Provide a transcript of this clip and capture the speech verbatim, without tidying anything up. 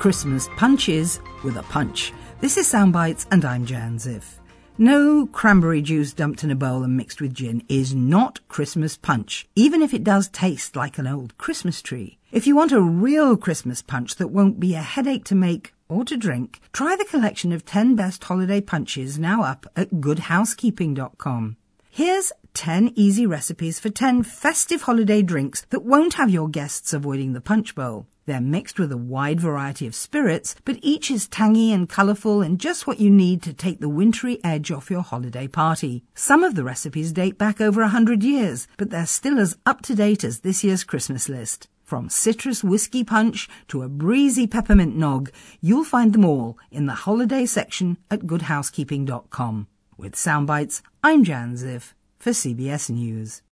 Christmas punches with a punch. This is Soundbites and I'm Jan Ziff. No cranberry juice dumped in a bowl and mixed with gin is not Christmas punch, even if it does taste like an old Christmas tree. If you want a real Christmas punch that won't be a headache to make or to drink, try the collection of ten best holiday punches now up at good housekeeping dot com. Here's ten easy recipes for ten festive holiday drinks that won't have your guests avoiding the punch bowl. They're mixed with a wide variety of spirits, but each is tangy and colourful and just what you need to take the wintry edge off your holiday party. Some of the recipes date back over a hundred years, but they're still as up-to-date as this year's Christmas list. From citrus whiskey punch to a breezy peppermint nog, you'll find them all in the holiday section at good housekeeping dot com. With Soundbites, I'm Jan Ziff for C B S News.